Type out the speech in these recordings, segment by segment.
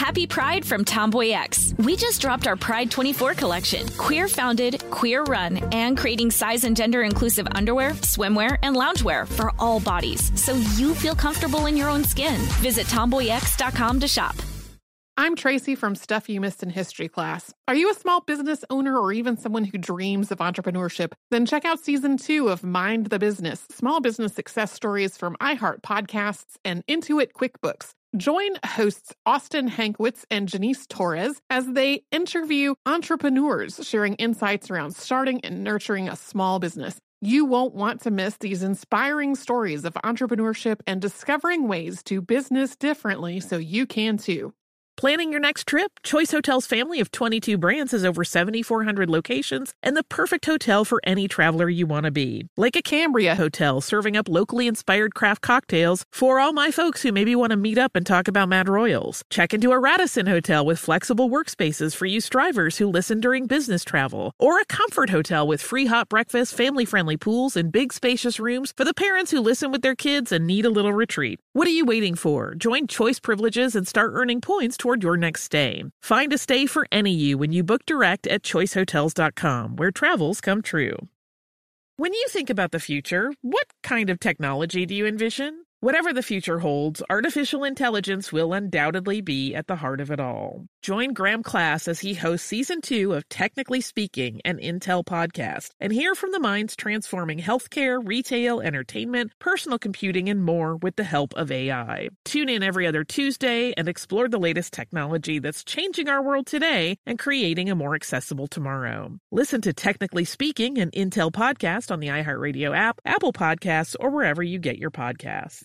Happy Pride from Tomboy X. We just dropped our Pride 24 collection. Queer founded, queer run, and creating size and gender inclusive underwear, swimwear, and loungewear for all bodies, so you feel comfortable in your own skin. Visit tomboyx.com to shop. I'm Tracy from Stuff You Missed in History class. Are you a small business owner or even someone who dreams of entrepreneurship? Then check out Season 2 of Mind the Business, small business success stories from iHeart Podcasts and Intuit QuickBooks. Join hosts Austin Hankwitz and Janice Torres as they interview entrepreneurs sharing insights around starting and nurturing a small business. You won't want to miss these inspiring stories of entrepreneurship and discovering ways to business differently so you can too. Planning your next trip? Choice Hotels' family of 22 brands has over 7,400 locations and the perfect hotel for any traveler you want to be. Like a Cambria Hotel, serving up locally inspired craft cocktails for all my folks who maybe want to meet up and talk about Mad Royals. Check into a Radisson Hotel with flexible workspaces for you strivers who listen during business travel. Or a Comfort Hotel with free hot breakfast, family-friendly pools, and big spacious rooms for the parents who listen with their kids and need a little retreat. What are you waiting for? Join Choice Privileges and start earning points toward your next stay. Find a stay for any you when you book direct at choicehotels.com, where travels come true. When you think about the future, what kind of technology do you envision? Whatever the future holds, artificial intelligence will undoubtedly be at the heart of it all. Join Graham Class as he hosts Season 2 of Technically Speaking, an Intel podcast, and hear from the minds transforming healthcare, retail, entertainment, personal computing, and more with the help of AI. Tune in every other Tuesday and explore the latest technology that's changing our world today and creating a more accessible tomorrow. Listen to Technically Speaking, an Intel podcast on the iHeartRadio app, Apple Podcasts, or wherever you get your podcasts.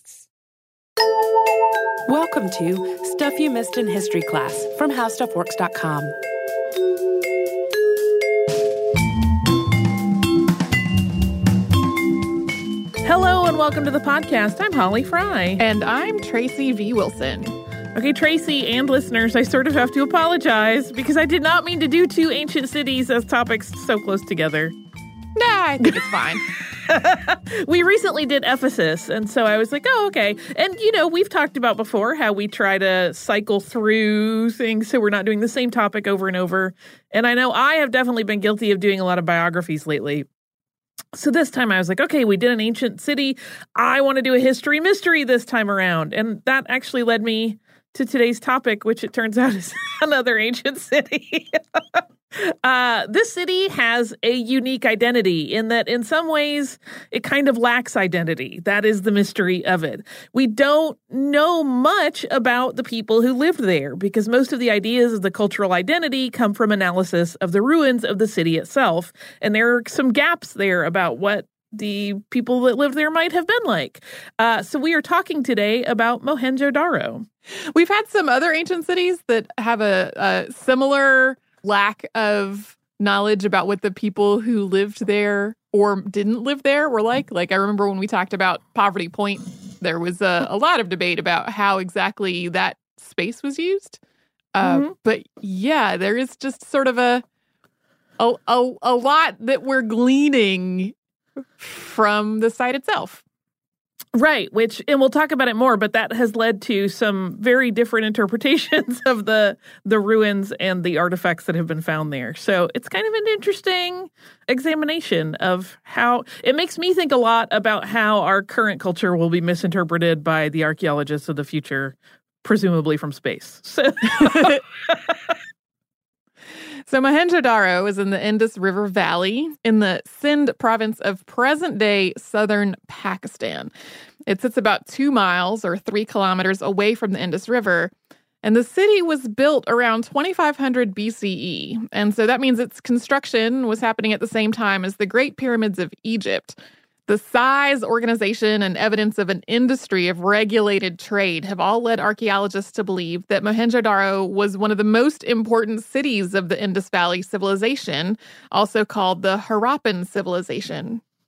Welcome to Stuff You Missed in History class from HowStuffWorks.com. Hello and welcome to the podcast. I'm Holly Fry. And I'm Tracy V. Wilson. Okay, Tracy and listeners, I sort of have to apologize because I did not mean to do two ancient cities as topics so close together. Nah, I think it's fine. We recently did Ephesus, and so I was like, oh, okay. And, you know, we've talked about before how we try to cycle through things so we're not doing the same topic over and over. And I know I have definitely been guilty of doing a lot of biographies lately. So this time I was like, okay, we did an ancient city. I want to do a history mystery this time around. And that actually led me to today's topic, which it turns out is another ancient city. This city has a unique identity in that in some ways it kind of lacks identity. That is the mystery of it. We don't know much about the people who lived there because most of the ideas of the cultural identity come from analysis of the ruins of the city itself. And there are some gaps there about what the people that lived there might have been like. So we are talking today about Mohenjo-Daro. We've had some other ancient cities that have a similar lack of knowledge about what the people who lived there or didn't live there were like. Like, I remember when we talked about Poverty Point, there was a lot of debate about how exactly that space was used. But yeah, there is just sort of a lot that we're gleaning from the site itself. Right, and we'll talk about it more, but that has led to some very different interpretations of the ruins and the artifacts that have been found there. So it's kind of an interesting examination of how it makes me think a lot about how our current culture will be misinterpreted by the archaeologists of the future, presumably from space. So Mohenjo-Daro is in the Indus River Valley in the Sindh province of present-day southern Pakistan. It sits about 2 miles or 3 kilometers away from the Indus River, and the city was built around 2500 BCE. And so that means its construction was happening at the same time as the Great Pyramids of Egypt. The size, organization, and evidence of an industry of regulated trade have all led archaeologists to believe that Mohenjo-Daro was one of the most important cities of the Indus Valley civilization, also called the Harappan civilization.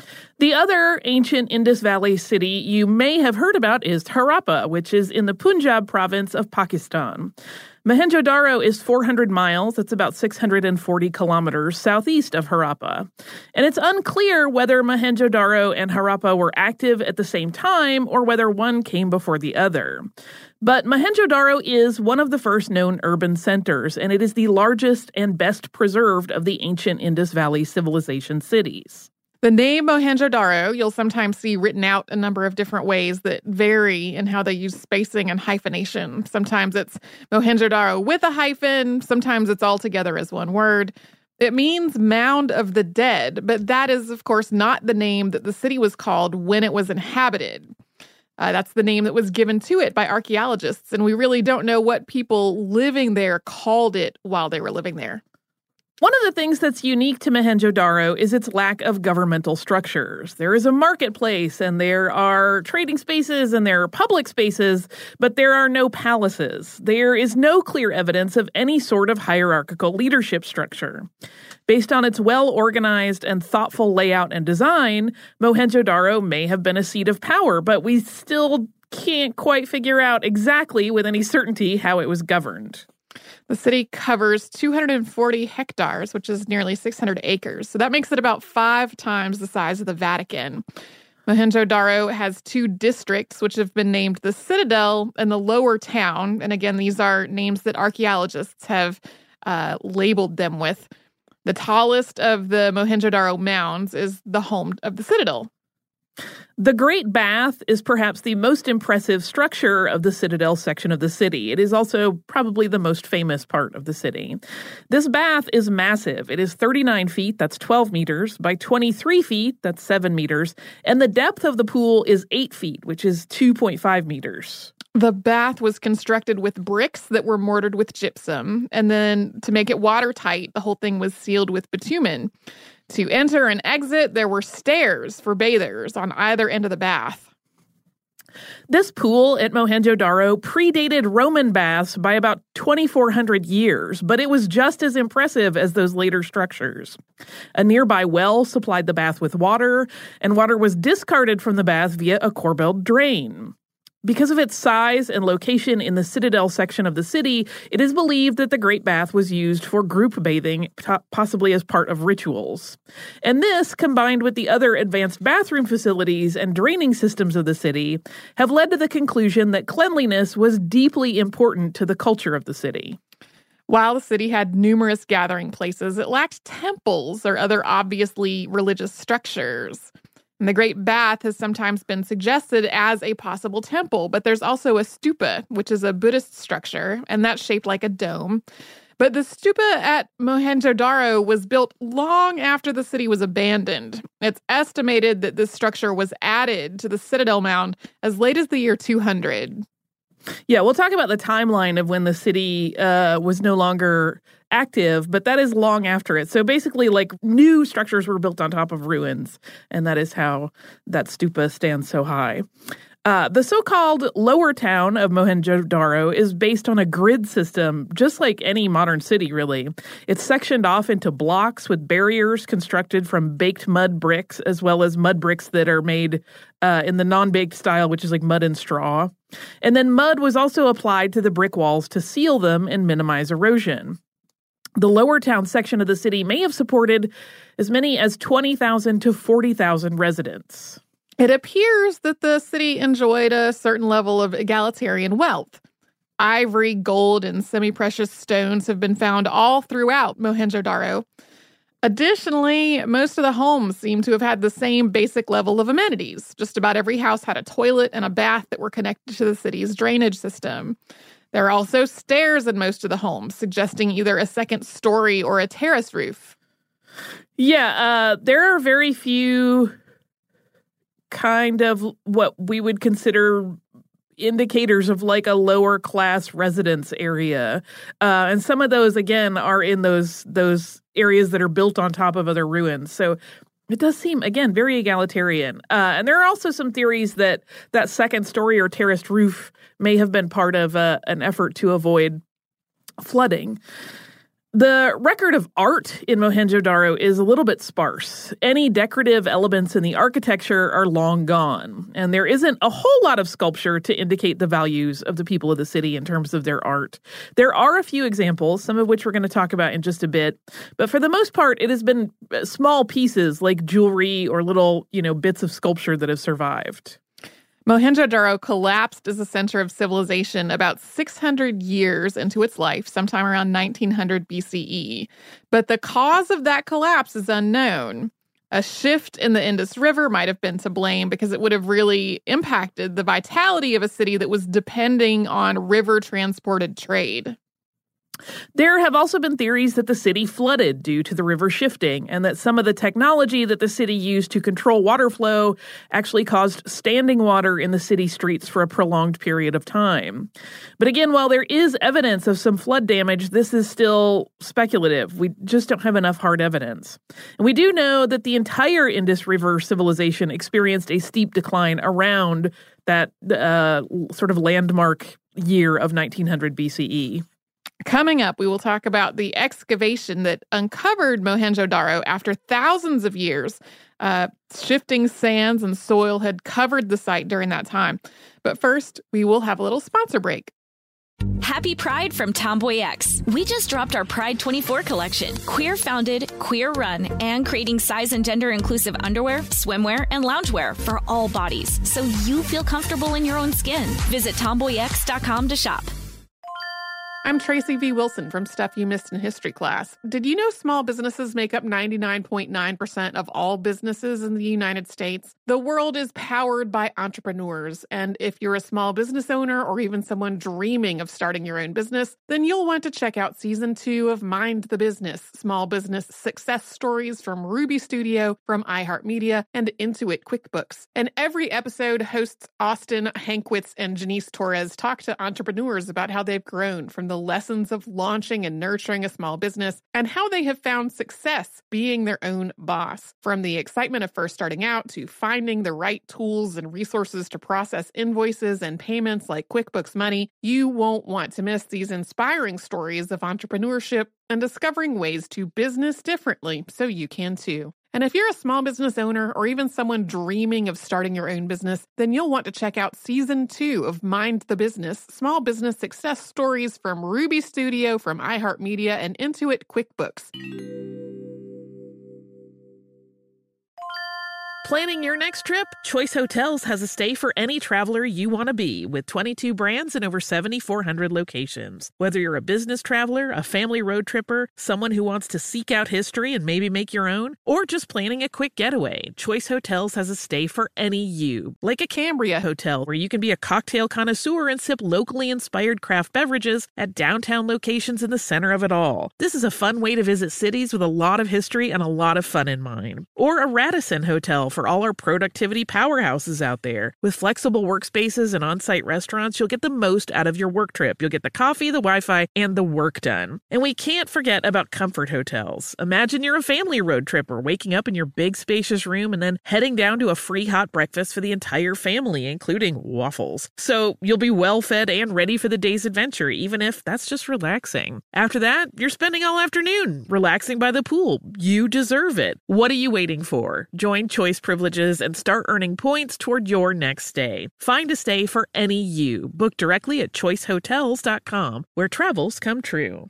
The other ancient Indus Valley city you may have heard about is Harappa, which is in the Punjab province of Pakistan. Mohenjo-Daro is 400 miles, that's about 640 kilometers southeast of Harappa. And it's unclear whether Mohenjo-Daro and Harappa were active at the same time or whether one came before the other. But Mohenjo-Daro is one of the first known urban centers, and it is the largest and best preserved of the ancient Indus Valley civilization cities. The name Mohenjo-Daro, you'll sometimes see written out a number of different ways that vary in how they use spacing and hyphenation. Sometimes it's Mohenjo-Daro with a hyphen. Sometimes it's all together as one word. It means mound of the dead, but that is, of course, not the name that the city was called when it was inhabited. That's the name that was given to it by archaeologists, and we really don't know what people living there called it while they were living there. One of the things that's unique to Mohenjo-Daro is its lack of governmental structures. There is a marketplace, and there are trading spaces, and there are public spaces, but there are no palaces. There is no clear evidence of any sort of hierarchical leadership structure. Based on its well-organized and thoughtful layout and design, Mohenjo-Daro may have been a seat of power, but we still can't quite figure out exactly with any certainty how it was governed. The city covers 240 hectares, which is nearly 600 acres. So that makes it about 5 times the size of the Vatican. Mohenjo-Daro has 2 districts, which have been named the Citadel and the Lower Town. And again, these are names that archaeologists have labeled them with. The tallest of the Mohenjo-Daro mounds is the home of the Citadel. The Great Bath is perhaps the most impressive structure of the Citadel section of the city. It is also probably the most famous part of the city. This bath is massive. It is 39 feet, that's 12 meters, by 23 feet, that's 7 meters, and the depth of the pool is 8 feet, which is 2.5 meters. The bath was constructed with bricks that were mortared with gypsum, and then to make it watertight, the whole thing was sealed with bitumen. To enter and exit, there were stairs for bathers on either end of the bath. This pool at Mohenjo-Daro predated Roman baths by about 2,400 years, but it was just as impressive as those later structures. A nearby well supplied the bath with water, and water was discarded from the bath via a corbelled drain. Because of its size and location in the Citadel section of the city, it is believed that the Great Bath was used for group bathing, possibly as part of rituals. And this, combined with the other advanced bathroom facilities and draining systems of the city, have led to the conclusion that cleanliness was deeply important to the culture of the city. While the city had numerous gathering places, it lacked temples or other obviously religious structures. And the Great Bath has sometimes been suggested as a possible temple, but there's also a stupa, which is a Buddhist structure, and that's shaped like a dome. But the stupa at Mohenjo-Daro was built long after the city was abandoned. It's estimated that this structure was added to the Citadel Mound as late as the year 200. Yeah, we'll talk about the timeline of when the city was no longer active, but that is long after it. So basically, like, new structures were built on top of ruins, and that is how that stupa stands so high. The so-called lower town of Mohenjo-Daro is based on a grid system, just like any modern city, really. It's sectioned off into blocks with barriers constructed from baked mud bricks, as well as mud bricks that are made in the non-baked style, which is like mud and straw. And then mud was also applied to the brick walls to seal them and minimize erosion. The lower town section of the city may have supported as many as 20,000 to 40,000 residents. It appears that the city enjoyed a certain level of egalitarian wealth. Ivory, gold, and semi-precious stones have been found all throughout Mohenjo-Daro. Additionally, most of the homes seem to have had the same basic level of amenities. Just about every house had a toilet and a bath that were connected to the city's drainage system. There are also stairs in most of the homes, suggesting either a second story or a terrace roof. Yeah, there are very few kind of what we would consider indicators of like a lower class residence area. And some of those, again, are in those areas that are built on top of other ruins. So it does seem, again, very egalitarian. And there are also some theories that that second story or terraced roof may have been part of an effort to avoid flooding. The record of art in Mohenjo-Daro is a little bit sparse. Any decorative elements in the architecture are long gone, and there isn't a whole lot of sculpture to indicate the values of the people of the city in terms of their art. There are a few examples, some of which we're going to talk about in just a bit, but for the most part, it has been small pieces like jewelry or little, bits of sculpture that have survived. Mohenjo-Daro collapsed as a center of civilization about 600 years into its life, sometime around 1900 BCE. But the cause of that collapse is unknown. A shift in the Indus River might have been to blame because it would have really impacted the vitality of a city that was depending on river-transported trade. There have also been theories that the city flooded due to the river shifting, and that some of the technology that the city used to control water flow actually caused standing water in the city streets for a prolonged period of time. But again, while there is evidence of some flood damage, this is still speculative. We just don't have enough hard evidence. And we do know that the entire Indus River civilization experienced a steep decline around that sort of landmark year of 1900 BCE. Coming up, we will talk about the excavation that uncovered Mohenjo-Daro after thousands of years. Shifting sands and soil had covered the site during that time. But first, we will have a little sponsor break. Happy Pride from Tomboy X. We just dropped our Pride 24 collection. Queer founded, queer run, and creating size and gender inclusive underwear, swimwear, and loungewear for all bodies, so you feel comfortable in your own skin. Visit tomboyx.com to shop. I'm Tracy V. Wilson from Stuff You Missed in History Class. Did you know small businesses make up 99.9% of all businesses in the United States? The world is powered by entrepreneurs, and if you're a small business owner or even someone dreaming of starting your own business, then you'll want to check out Season 2 of Mind the Business, Small Business Success Stories from Ruby Studio, from iHeartMedia, and Intuit QuickBooks. And every episode, hosts Austin Hankwitz and Janice Torres talk to entrepreneurs about how they've grown from the lessons of launching and nurturing a small business and how they have found success being their own boss. From the excitement of first starting out to finding the right tools and resources to process invoices and payments like QuickBooks Money, you won't want to miss these inspiring stories of entrepreneurship and discovering ways to business differently so you can too. And if you're a small business owner or even someone dreaming of starting your own business, then you'll want to check out Season 2 of Mind the Business, Small Business Success Stories from Ruby Studio, from iHeartMedia, and Intuit QuickBooks. Planning your next trip? Choice Hotels has a stay for any traveler you want to be, with 22 brands and over 7,400 locations. Whether you're a business traveler, a family road tripper, someone who wants to seek out history and maybe make your own, or just planning a quick getaway, Choice Hotels has a stay for any you. Like a Cambria Hotel, where you can be a cocktail connoisseur and sip locally inspired craft beverages at downtown locations in the center of it all. This is a fun way to visit cities with a lot of history and a lot of fun in mind. Or a Radisson Hotel for all our productivity powerhouses out there. With flexible workspaces and on-site restaurants, you'll get the most out of your work trip. You'll get the coffee, the Wi-Fi, and the work done. And we can't forget about Comfort Hotels. Imagine you're a family road tripper, waking up in your big spacious room and then heading down to a free hot breakfast for the entire family, including waffles. So you'll be well fed and ready for the day's adventure, even if that's just relaxing. After that, you're spending all afternoon relaxing by the pool. You deserve it. What are you waiting for? Join Choice Privileges and start earning points toward your next stay. Find a stay for any you. Book directly at choicehotels.com, where travels come true.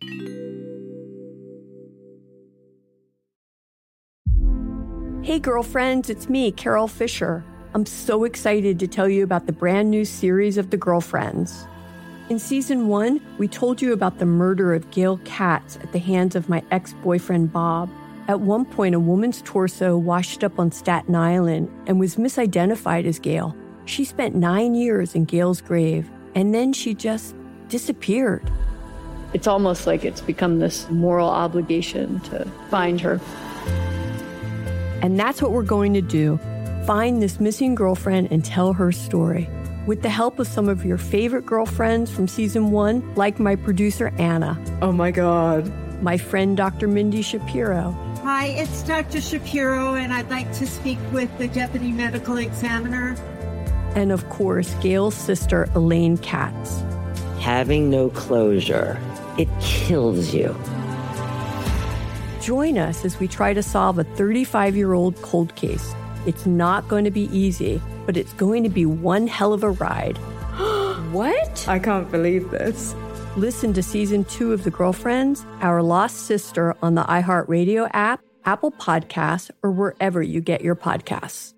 Hey girlfriends, it's me, Carol Fisher. I'm so excited to tell you about the brand new series of The Girlfriends. In Season 1, we told you about the murder of Gail Katz at the hands of my ex-boyfriend Bob. At one point, a woman's torso washed up on Staten Island and was misidentified as Gail. She spent 9 years in Gail's grave, and then she just disappeared. It's almost like it's become this moral obligation to find her. And that's what we're going to do. Find this missing girlfriend and tell her story. With the help of some of your favorite girlfriends from Season 1, like my producer, Anna. Oh my God. My friend, Dr. Mindy Shapiro. Hi, it's Dr. Shapiro, and I'd like to speak with the Deputy Medical Examiner. And of course, Gail's sister, Elaine Katz. Having no closure, it kills you. Join us as we try to solve a 35-year-old cold case. It's not going to be easy, but it's going to be one hell of a ride. What? I can't believe this. Listen to Season 2 of The Girlfriends, Our Lost Sister on the iHeartRadio app, Apple Podcasts, or wherever you get your podcasts.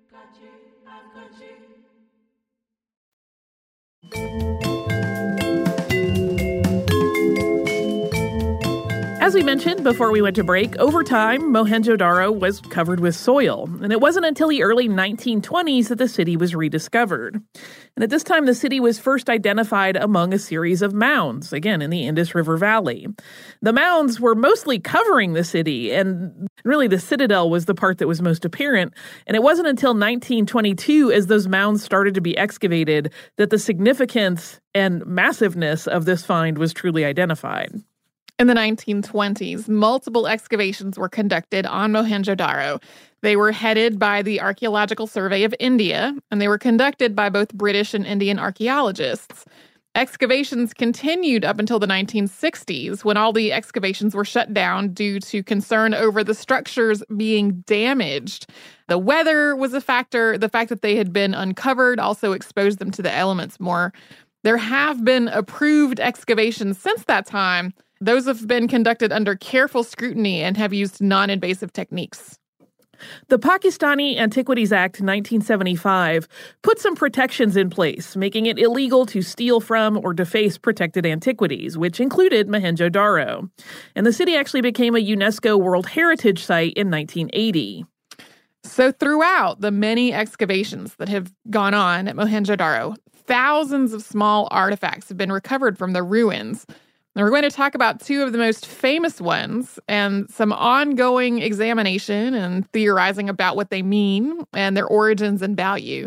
As we mentioned before we went to break, over time, Mohenjo-Daro was covered with soil, and it wasn't until the early 1920s that the city was rediscovered. And at this time, the city was first identified among a series of mounds, again, in the Indus River Valley. The mounds were mostly covering the city, and really the citadel was the part that was most apparent. And it wasn't until 1922, as those mounds started to be excavated, that the significance and massiveness of this find was truly identified. In the 1920s, multiple excavations were conducted on Mohenjo-Daro. They were headed by the Archaeological Survey of India, and they were conducted by both British and Indian archaeologists. Excavations continued up until the 1960s, when all the excavations were shut down due to concern over the structures being damaged. The weather was a factor. The fact that they had been uncovered also exposed them to the elements more. There have been approved excavations since that time. Those have been conducted under careful scrutiny and have used non-invasive techniques. The Pakistani Antiquities Act 1975 put some protections in place, making it illegal to steal from or deface protected antiquities, which included Mohenjo-Daro. And the city actually became a UNESCO World Heritage Site in 1980. So throughout the many excavations that have gone on at Mohenjo-Daro, thousands of small artifacts have been recovered from the ruins. Now, we're going to talk about two of the most famous ones and some ongoing examination and theorizing about what they mean and their origins and value.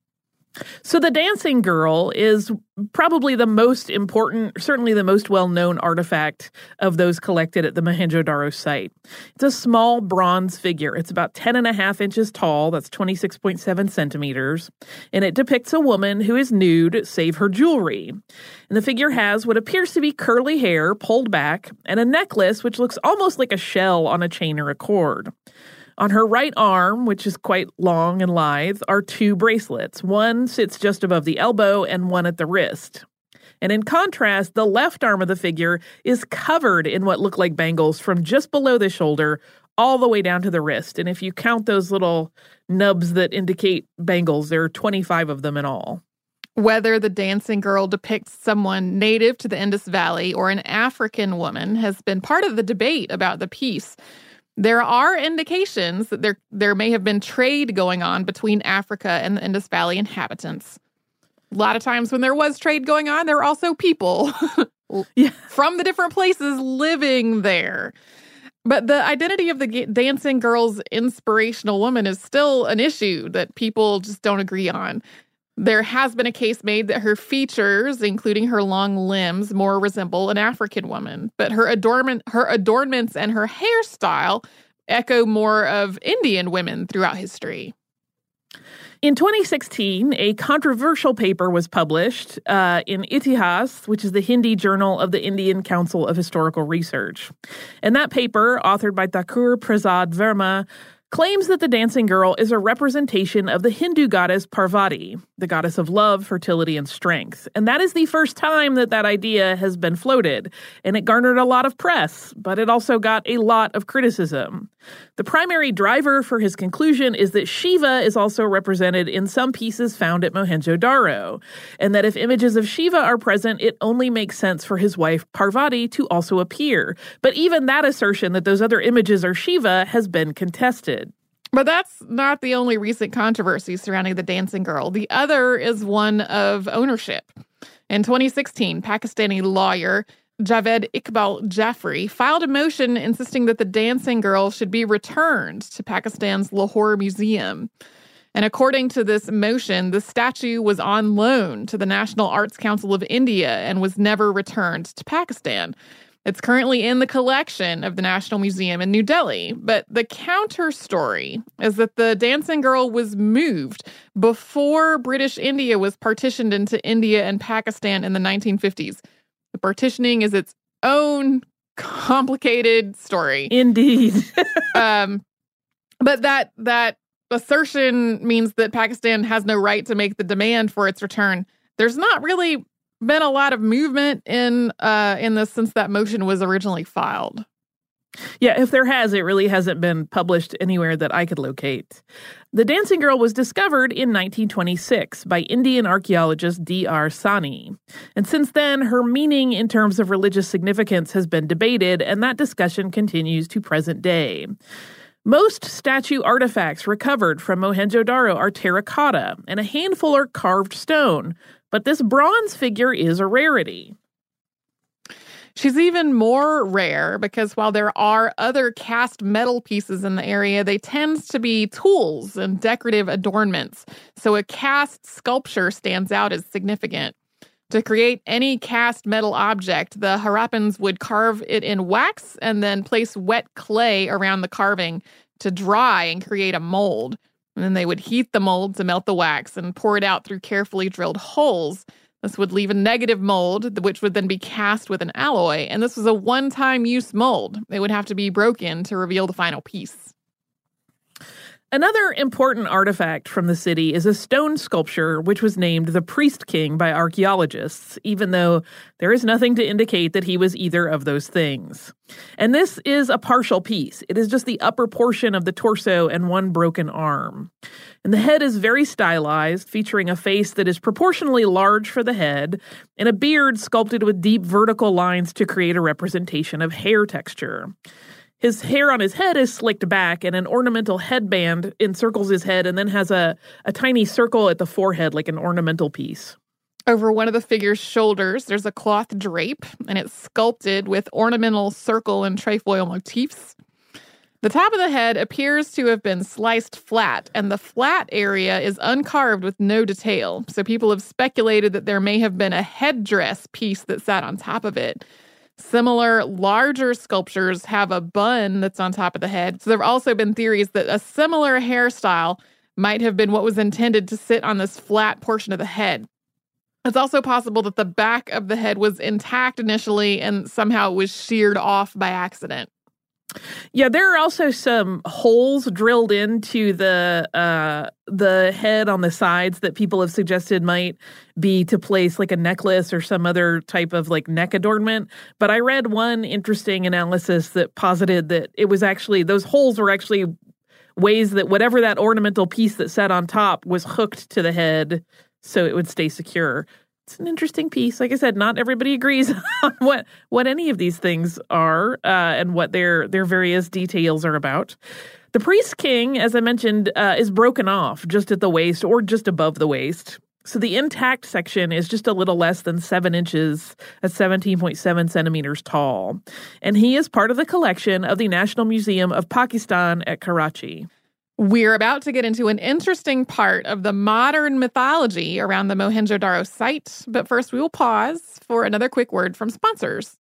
So the dancing girl is probably the most important, certainly the most well-known artifact of those collected at the Mohenjo-Daro site. It's a small bronze figure. It's about 10.5 inches tall. That's 26.7 centimeters. And it depicts a woman who is nude, save her jewelry. And the figure has what appears to be curly hair pulled back and a necklace which looks almost like a shell on a chain or a cord. On her right arm, which is quite long and lithe, are two bracelets. One sits just above the elbow and one at the wrist. And in contrast, the left arm of the figure is covered in what look like bangles from just below the shoulder all the way down to the wrist. And if you count those little nubs that indicate bangles, there are 25 of them in all. Whether the dancing girl depicts someone native to the Indus Valley or an African woman has been part of the debate about the piece. There are indications that there may have been trade going on between Africa and the Indus Valley inhabitants. A lot of times when there was trade going on, there were also people from the different places living there. But the identity of the dancing girl's inspirational woman is still an issue that people just don't agree on. There has been a case made that her features, including her long limbs, more resemble an African woman, but her adornments and her hairstyle echo more of Indian women throughout history. In 2016, a controversial paper was published in Itihas, which is the Hindi journal of the Indian Council of Historical Research. And that paper, authored by Thakur Prasad Verma, claims that the dancing girl is a representation of the Hindu goddess Parvati, the goddess of love, fertility, and strength. And that is the first time that idea has been floated, and it garnered a lot of press, but it also got a lot of criticism. The primary driver for his conclusion is that Shiva is also represented in some pieces found at Mohenjo-Daro, and that if images of Shiva are present, it only makes sense for his wife Parvati to also appear. But even that assertion that those other images are Shiva has been contested. But that's not the only recent controversy surrounding the dancing girl. The other is one of ownership. In 2016, Pakistani lawyer Javed Iqbal Jafri filed a motion insisting that the dancing girl should be returned to Pakistan's Lahore Museum. And according to this motion, the statue was on loan to the National Arts Council of India and was never returned to Pakistan. It's currently in the collection of the National Museum in New Delhi. But the counter story is that the dancing girl was moved before British India was partitioned into India and Pakistan in the 1950s. The partitioning is its own complicated story. Indeed. But that assertion means that Pakistan has no right to make the demand for its return. There's not really been a lot of movement in this since that motion was originally filed. Yeah, if there has, it really hasn't been published anywhere that I could locate. The dancing girl was discovered in 1926 by Indian archaeologist D.R. Sani. And since then, her meaning in terms of religious significance has been debated, and that discussion continues to present day. Most statue artifacts recovered from Mohenjo-Daro are terracotta, and a handful are carved stone, but this bronze figure is a rarity. She's even more rare because while there are other cast metal pieces in the area, they tend to be tools and decorative adornments. So a cast sculpture stands out as significant. To create any cast metal object, the Harappans would carve it in wax and then place wet clay around the carving to dry and create a mold. And then they would heat the mold to melt the wax and pour it out through carefully drilled holes. This would leave a negative mold, which would then be cast with an alloy. And this was a one-time use mold. It would have to be broken to reveal the final piece. Another important artifact from the city is a stone sculpture which was named the Priest King by archaeologists, even though there is nothing to indicate that he was either of those things. And this is a partial piece. It is just the upper portion of the torso and one broken arm. And the head is very stylized, featuring a face that is proportionally large for the head and a beard sculpted with deep vertical lines to create a representation of hair texture. His hair on his head is slicked back, and an ornamental headband encircles his head and then has a tiny circle at the forehead like an ornamental piece. Over one of the figure's shoulders, there's a cloth drape, and it's sculpted with ornamental circle and trefoil motifs. The top of the head appears to have been sliced flat, and the flat area is uncarved with no detail. So people have speculated that there may have been a headdress piece that sat on top of it. Similar, larger sculptures have a bun that's on top of the head. So there have also been theories that a similar hairstyle might have been what was intended to sit on this flat portion of the head. It's also possible that the back of the head was intact initially and somehow it was sheared off by accident. Yeah, there are also some holes drilled into the head on the sides that people have suggested might be to place like a necklace or some other type of like neck adornment. But I read one interesting analysis that posited that it was actually, those holes were actually ways that whatever that ornamental piece that sat on top was hooked to the head so it would stay secure. It's an interesting piece. Like I said, not everybody agrees on what any of these things are and what their various details are about. The Priest King, as I mentioned, is broken off just at the waist or just above the waist. So the intact section is just a little less than 7 inches at 17.7 centimeters tall. And he is part of the collection of the National Museum of Pakistan at Karachi. We're about to get into an interesting part of the modern mythology around the Mohenjo-Daro site, but first we will pause for another quick word from sponsors.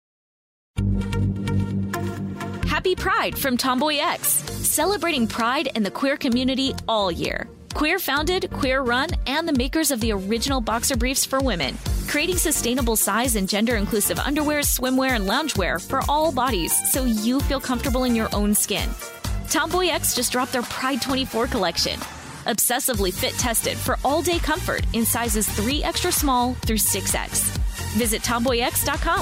Happy Pride from Tomboy X, celebrating pride and the queer community all year. Queer founded, queer run, and the makers of the original boxer briefs for women, creating sustainable size and gender inclusive underwear, swimwear, and loungewear for all bodies so you feel comfortable in your own skin. Tomboy X just dropped their Pride 24 collection. Obsessively fit tested for all-day comfort in sizes 3 extra small through 6X. Visit tomboyx.com.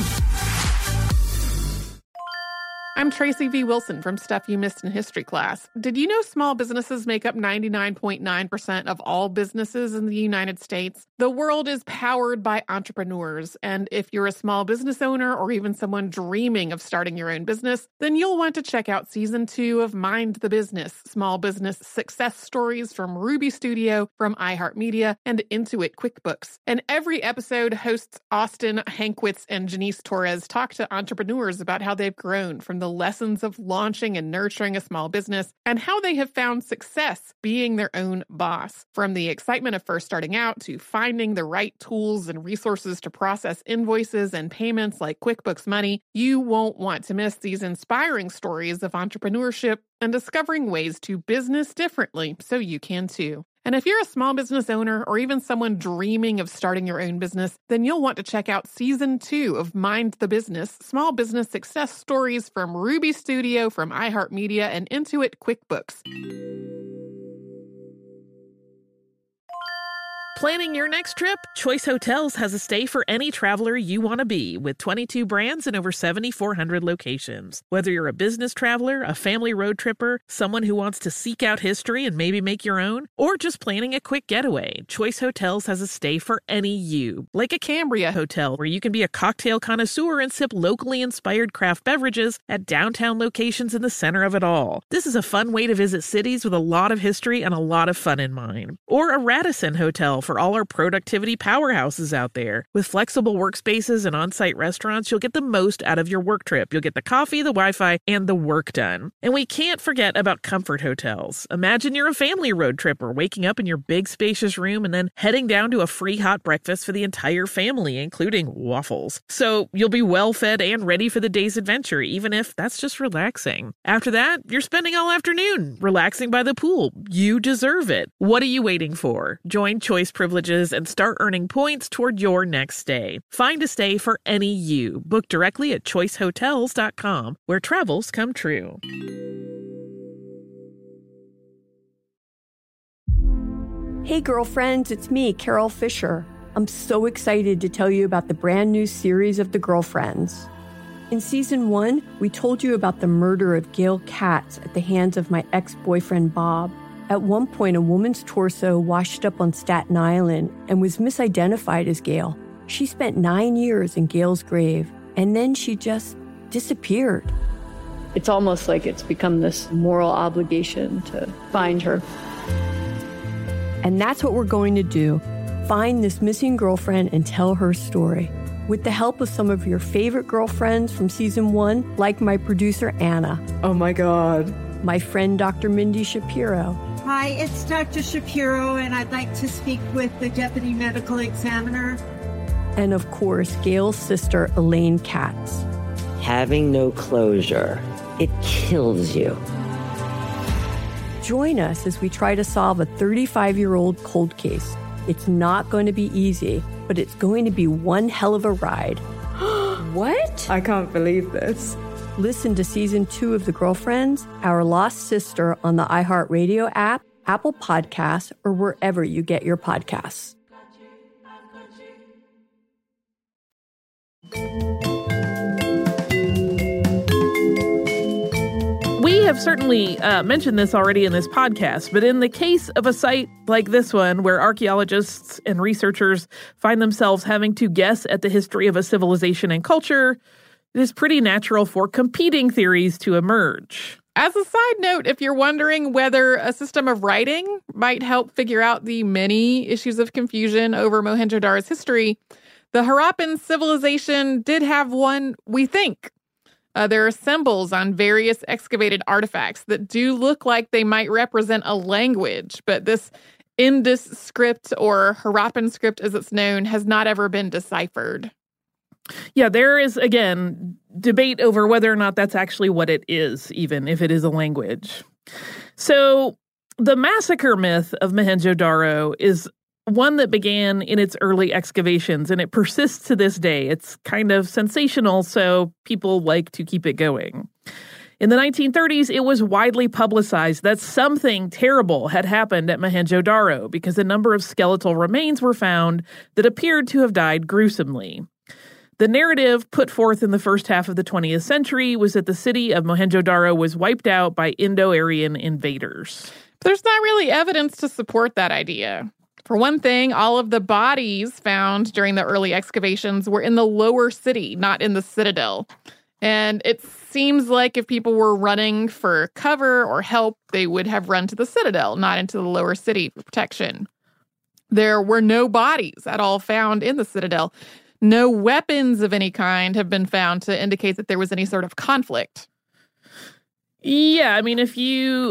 I'm Tracy V. Wilson from Stuff You Missed in History Class. Did you know small businesses make up 99.9% of all businesses in the United States? The world is powered by entrepreneurs, and if you're a small business owner or even someone dreaming of starting your own business, then you'll want to check out Season 2 of Mind the Business, small business success stories from Ruby Studio, from iHeartMedia, and Intuit QuickBooks. And every episode, hosts Austin Hankwitz and Janice Torres talk to entrepreneurs about how they've grown from the lessons of launching and nurturing a small business and how they have found success being their own boss. From the excitement of first starting out to finding the right tools and resources to process invoices and payments like QuickBooks Money, you won't want to miss these inspiring stories of entrepreneurship and discovering ways to business differently so you can too. And if you're a small business owner or even someone dreaming of starting your own business, then you'll want to check out Season 2 of Mind the Business, Small Business Success Stories from Ruby Studio, from iHeartMedia, and Intuit QuickBooks. Planning your next trip? Choice Hotels has a stay for any traveler you want to be, with 22 brands and over 7,400 locations. Whether you're a business traveler, a family road tripper, someone who wants to seek out history and maybe make your own, or just planning a quick getaway, Choice Hotels has a stay for any you. Like a Cambria Hotel, where you can be a cocktail connoisseur and sip locally inspired craft beverages at downtown locations in the center of it all. This is a fun way to visit cities with a lot of history and a lot of fun in mind. Or a Radisson Hotel, for all our productivity powerhouses out there. With flexible workspaces and on-site restaurants, you'll get the most out of your work trip. You'll get the coffee, the Wi-Fi, and the work done. And we can't forget about Comfort Hotels. Imagine you're a family road tripper, waking up in your big spacious room and then heading down to a free hot breakfast for the entire family, including waffles. So you'll be well fed and ready for the day's adventure, even if that's just relaxing. After that, you're spending all afternoon relaxing by the pool. You deserve it. What are you waiting for? Join Choice Privileges and start earning points toward your next stay. Find a stay for any you. Book directly at choicehotels.com, where travels come true. Hey girlfriends, it's me, Carol Fisher. I'm so excited to tell you about the brand new series of The Girlfriends. In Season 1, we told you about the murder of Gail Katz at the hands of my ex-boyfriend Bob. At one point, a woman's torso washed up on Staten Island and was misidentified as Gail. She spent 9 years in Gail's grave, and then she just disappeared. It's almost like it's become this moral obligation to find her. And that's what we're going to do. Find this missing girlfriend and tell her story. With the help of some of your favorite girlfriends from Season 1, like my producer, Anna. Oh my God. My friend, Dr. Mindy Shapiro. Hi, it's Dr. Shapiro, and I'd like to speak with the Deputy Medical Examiner. And of course, Gail's sister, Elaine Katz. Having no closure, it kills you. Join us as we try to solve a 35-year-old cold case. It's not going to be easy, but it's going to be one hell of a ride. What? I can't believe this. Listen to Season 2 of The Girlfriends, Our Lost Sister on the iHeartRadio app, Apple Podcasts, or wherever you get your podcasts. We have certainly mentioned this already in this podcast, but in the case of a site like this one, where archaeologists and researchers find themselves having to guess at the history of a civilization and culture, it is pretty natural for competing theories to emerge. As a side note, if you're wondering whether a system of writing might help figure out the many issues of confusion over Mohenjo-Daro's history, the Harappan civilization did have one, we think. There are symbols on various excavated artifacts that do look like they might represent a language, but this Indus script, or Harappan script as it's known, has not ever been deciphered. Yeah, there is, again, debate over whether or not that's actually what it is, even if it is a language. So the massacre myth of Mohenjo-Daro is one that began in its early excavations, and it persists to this day. It's kind of sensational, so people like to keep it going. In the 1930s, it was widely publicized that something terrible had happened at Mohenjo-Daro because a number of skeletal remains were found that appeared to have died gruesomely. The narrative put forth in the first half of the 20th century was that the city of Mohenjo-Daro was wiped out by Indo-Aryan invaders. There's not really evidence to support that idea. For one thing, all of the bodies found during the early excavations were in the lower city, not in the citadel. And it seems like if people were running for cover or help, they would have run to the citadel, not into the lower city for protection. There were no bodies at all found in the citadel. No weapons of any kind have been found to indicate that there was any sort of conflict. Yeah, I mean, if you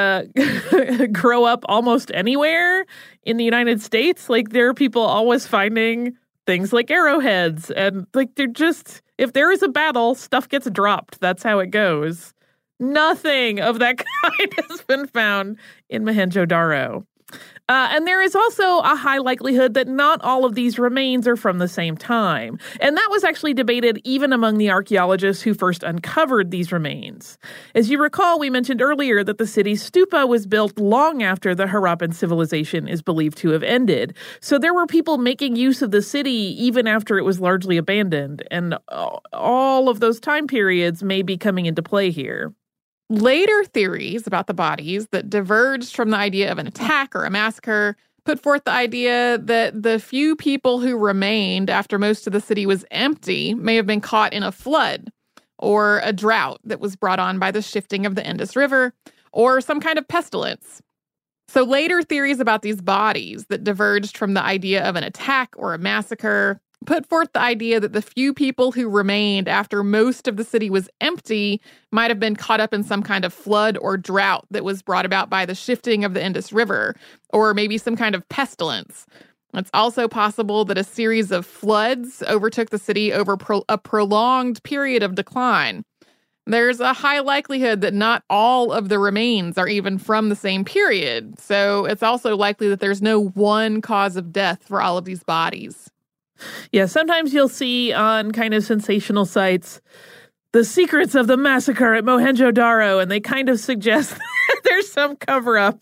grow up almost anywhere in the United States, like, there are people always finding things like arrowheads. And, like, they're just, if there is a battle, stuff gets dropped. That's how it goes. Nothing of that kind has been found in Mohenjo-Daro. And there is also a high likelihood that not all of these remains are from the same time. And that was actually debated even among the archaeologists who first uncovered these remains. As you recall, we mentioned earlier that the city's stupa was built long after the Harappan civilization is believed to have ended. So there were people making use of the city even after it was largely abandoned. And all of those time periods may be coming into play here. Later theories about the bodies that diverged from the idea of an attack or a massacre put forth the idea that the few people who remained after most of the city was empty may have been caught in a flood or a drought that was brought on by the shifting of the Indus River or some kind of pestilence. So later theories about these bodies that diverged from the idea of an attack or a massacre put forth the idea that the few people who remained after most of the city was empty might have been caught up in some kind of flood or drought that was brought about by the shifting of the Indus River, or maybe some kind of pestilence. It's also possible that a series of floods overtook the city over a prolonged period of decline. There's a high likelihood that not all of the remains are even from the same period, so it's also likely that there's no one cause of death for all of these bodies. Yeah, sometimes you'll see on kind of sensational sites the secrets of the massacre at Mohenjo-Daro, and they kind of suggest that there's some cover-up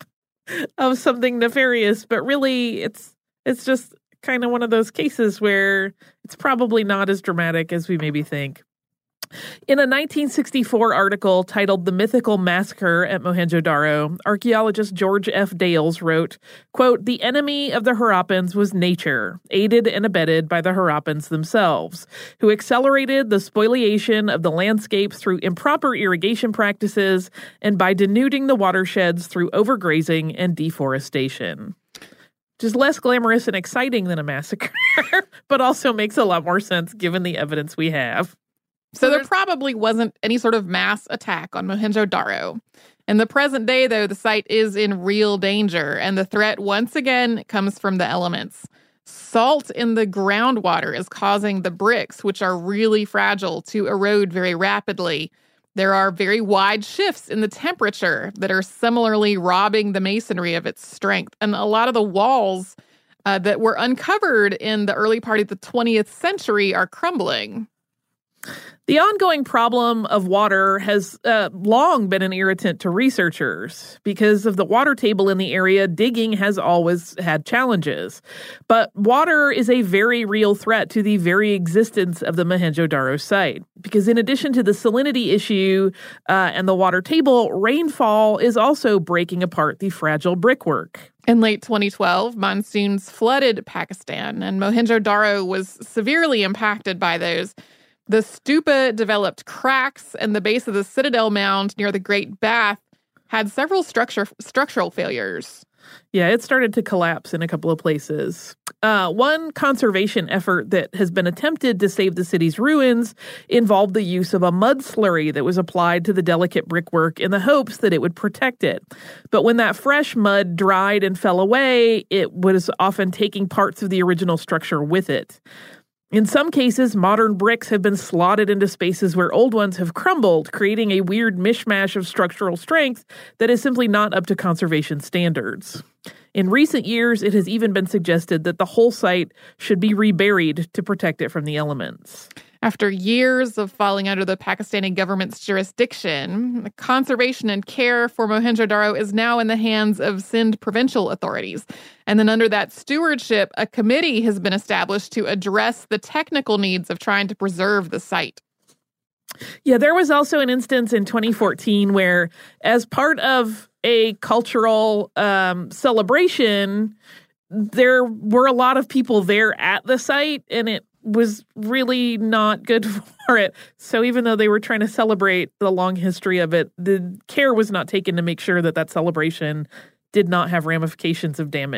of something nefarious, but really it's just kind of one of those cases where it's probably not as dramatic as we maybe think. In a 1964 article titled The Mythical Massacre at Mohenjo-Daro, archaeologist George F. Dales wrote, quote, "The enemy of the Harappans was nature, aided and abetted by the Harappans themselves, who accelerated the spoliation of the landscapes through improper irrigation practices and by denuding the watersheds through overgrazing and deforestation." Which is less glamorous and exciting than a massacre, but also makes a lot more sense given the evidence we have. So there probably wasn't any sort of mass attack on Mohenjo-Daro. In the present day, though, the site is in real danger, and the threat once again comes from the elements. Salt in the groundwater is causing the bricks, which are really fragile, to erode very rapidly. There are very wide shifts in the temperature that are similarly robbing the masonry of its strength. And a lot of the walls that were uncovered in the early part of the 20th century are crumbling. The ongoing problem of water has long been an irritant to researchers. Because of the water table in the area, digging has always had challenges. But water is a very real threat to the very existence of the Mohenjo-Daro site. Because in addition to the salinity issue and the water table, rainfall is also breaking apart the fragile brickwork. In late 2012, monsoons flooded Pakistan, and Mohenjo-Daro was severely impacted by those. The stupa developed cracks, and the base of the citadel mound near the Great Bath had several structural failures. Yeah, it started to collapse in a couple of places. One conservation effort that has been attempted to save the city's ruins involved the use of a mud slurry that was applied to the delicate brickwork in the hopes that it would protect it. But when that fresh mud dried and fell away, it was often taking parts of the original structure with it. In some cases, modern bricks have been slotted into spaces where old ones have crumbled, creating a weird mishmash of structural strength that is simply not up to conservation standards. In recent years, it has even been suggested that the whole site should be reburied to protect it from the elements. After years of falling under the Pakistani government's jurisdiction, the conservation and care for Mohenjo-Daro is now in the hands of Sindh provincial authorities. And then under that stewardship, a committee has been established to address the technical needs of trying to preserve the site. Yeah, there was also an instance in 2014 where, as part of a cultural celebration, there were a lot of people there at the site, and it was really not good for it. So even though they were trying to celebrate the long history of it, the care was not taken to make sure that that celebration did not have ramifications of damage.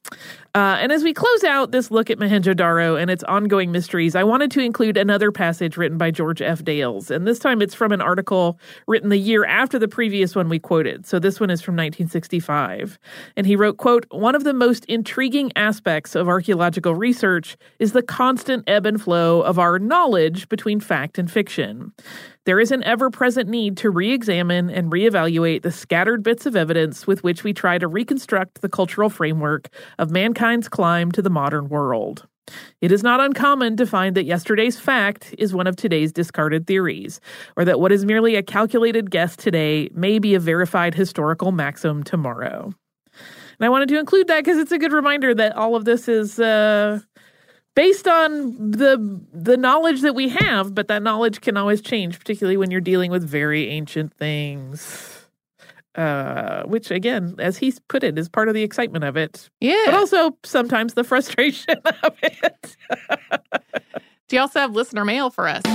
And as we close out this look at Mohenjo-Daro and its ongoing mysteries, I wanted to include another passage written by George F. Dales. And this time it's from an article written the year after the previous one we quoted. So this one is from 1965. And he wrote, quote, "One of the most intriguing aspects of archaeological research is the constant ebb and flow of our knowledge between fact and fiction. There is an ever-present need to re-examine and reevaluate the scattered bits of evidence with which we try to reconstruct the cultural framework of mankind's climb to the modern world. It is not uncommon to find that yesterday's fact is one of today's discarded theories, or that what is merely a calculated guess today may be a verified historical maxim tomorrow." And I wanted to include that because it's a good reminder that all of this is based on the knowledge that we have, but that knowledge can always change, particularly when you're dealing with very ancient things. Which, again, as he's put it, is part of the excitement of it. Yeah. But also sometimes the frustration of it. Do you also have listener mail for us?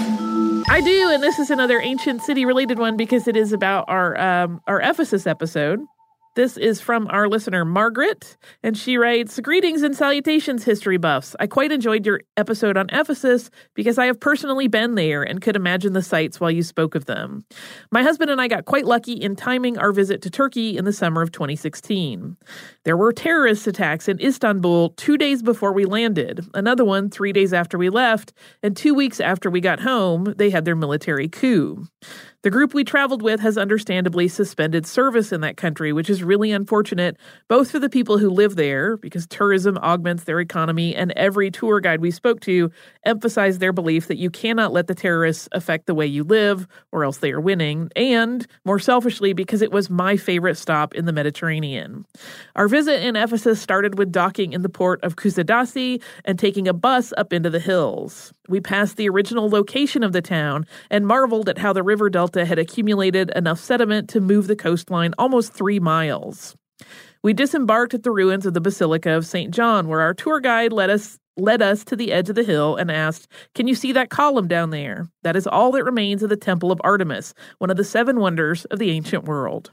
I do, and this is another ancient city-related one because it is about our Ephesus episode. This is from our listener, Margaret, and she writes, "Greetings and salutations, history buffs. I quite enjoyed your episode on Ephesus because I have personally been there and could imagine the sights while you spoke of them. My husband and I got quite lucky in timing our visit to Turkey in the summer of 2016. There were terrorist attacks in Istanbul 2 days before we landed, another one 3 days after we left, and 2 weeks after we got home, they had their military coup. The group we traveled with has understandably suspended service in that country, which is really unfortunate, both for the people who live there, because tourism augments their economy, and every tour guide we spoke to emphasized their belief that you cannot let the terrorists affect the way you live, or else they are winning, and, more selfishly, because it was my favorite stop in the Mediterranean. Our visit in Ephesus started with docking in the port of Kusadasi and taking a bus up into the hills. We passed the original location of the town and marveled at how the river delta had accumulated enough sediment to move the coastline almost 3 miles. We disembarked at the ruins of the Basilica of St. John, where our tour guide led us to the edge of the hill and asked, "Can you see that column down there? That is all that remains of the Temple of Artemis, one of the 7 wonders of the ancient world."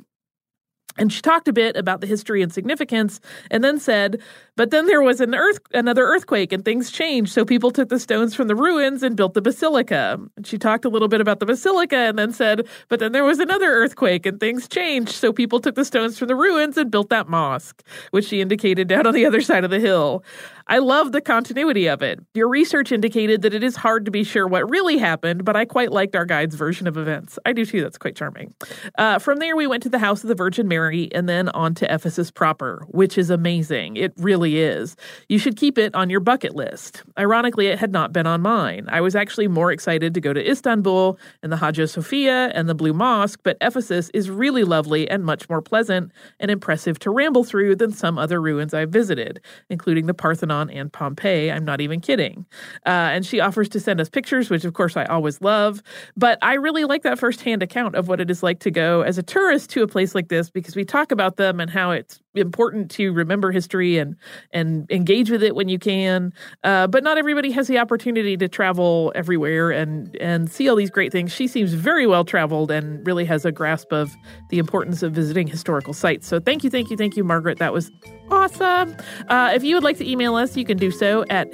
And she talked a bit about the history and significance, and then said, "But then there was another earthquake, and things changed, so people took the stones from the ruins and built the basilica." And she talked a little bit about the basilica, and then said, "But then there was another earthquake, and things changed, so people took the stones from the ruins and built that mosque," which she indicated down on the other side of the hill. I love the continuity of it. Your research indicated that it is hard to be sure what really happened, but I quite liked our guide's version of events. I do too. That's quite charming. From there, we went to the House of the Virgin Mary and then on to Ephesus proper, which is amazing. It really is. You should keep it on your bucket list. Ironically, it had not been on mine. I was actually more excited to go to Istanbul and the Hagia Sophia and the Blue Mosque, but Ephesus is really lovely and much more pleasant and impressive to ramble through than some other ruins I've visited, including the Parthenon and Pompeii. I'm not even kidding. And she offers to send us pictures, which of course I always love. But I really like that firsthand account of what it is like to go as a tourist to a place like this, because we talk about them and how it's important to remember history and engage with it when you can. But not everybody has the opportunity to travel everywhere and see all these great things. She seems very well traveled and really has a grasp of the importance of visiting historical sites. So thank you, Margaret. That was awesome. If you would like to email us, you can do so at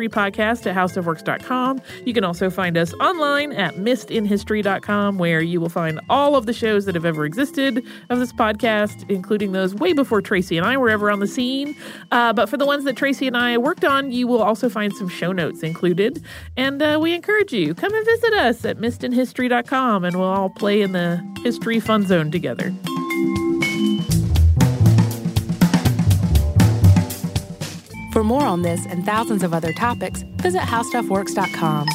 historypodcast@houseofworks.com. You can also find us online at missedinhistory.com, where you will find all of the shows that have ever existed of this podcast, including those way before Tracy and I were ever on the scene. But for the ones that Tracy and I worked on, you will also find some show notes included. And we encourage you, come and visit us at missedinhistory.com, and we'll all play in the history fun zone together. For more on this and thousands of other topics, visit howstuffworks.com.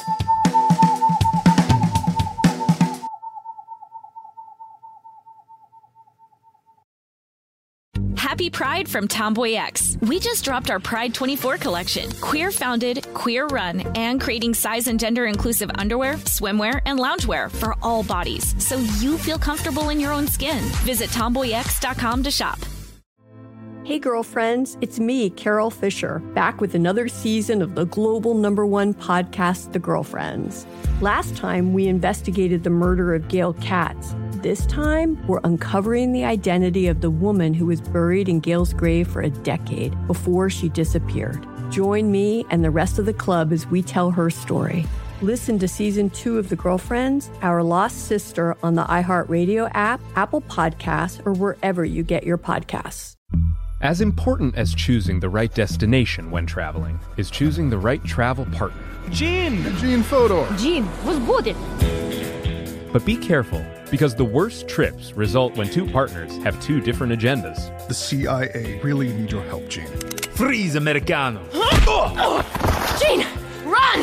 Happy Pride from Tomboy X. We just dropped our Pride 24 collection. Queer founded, queer run, and creating size and gender inclusive underwear, swimwear, and loungewear for all bodies, so you feel comfortable in your own skin. Visit tomboyx.com to shop. Hey girlfriends, it's me, Carol Fisher, back with another season of the global #1 podcast, The Girlfriends. Last time we investigated the murder of Gail Katz. This time, we're uncovering the identity of the woman who was buried in Gail's grave for a decade before she disappeared. Join me and the rest of the club as we tell her story. Listen to Season 2 of The Girlfriends, Our Lost Sister on the iHeartRadio app, Apple Podcasts, or wherever you get your podcasts. As important as choosing the right destination when traveling is choosing the right travel partner. Gene Fodor. Gene, was good. But be careful, because the worst trips result when two partners have two different agendas. The CIA really need your help, Gene. Freeze, Americano. Gene, run!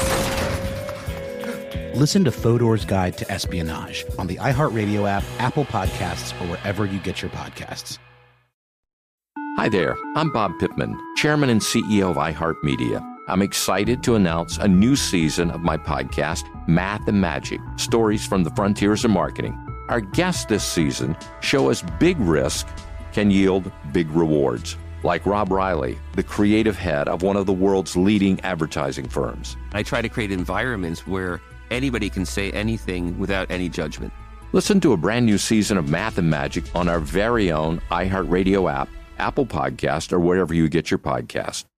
Listen to Fodor's Guide to Espionage on the iHeartRadio app, Apple Podcasts, or wherever you get your podcasts. Hi there, I'm Bob Pittman, Chairman and CEO of iHeartMedia. I'm excited to announce a new season of my podcast, Math and Magic, Stories from the Frontiers of Marketing. Our guests this season show us big risk can yield big rewards, like Rob Riley, the creative head of one of the world's leading advertising firms. I try to create environments where anybody can say anything without any judgment. Listen to a brand new season of Math and Magic on our very own iHeartRadio app, Apple Podcast, or wherever you get your podcast.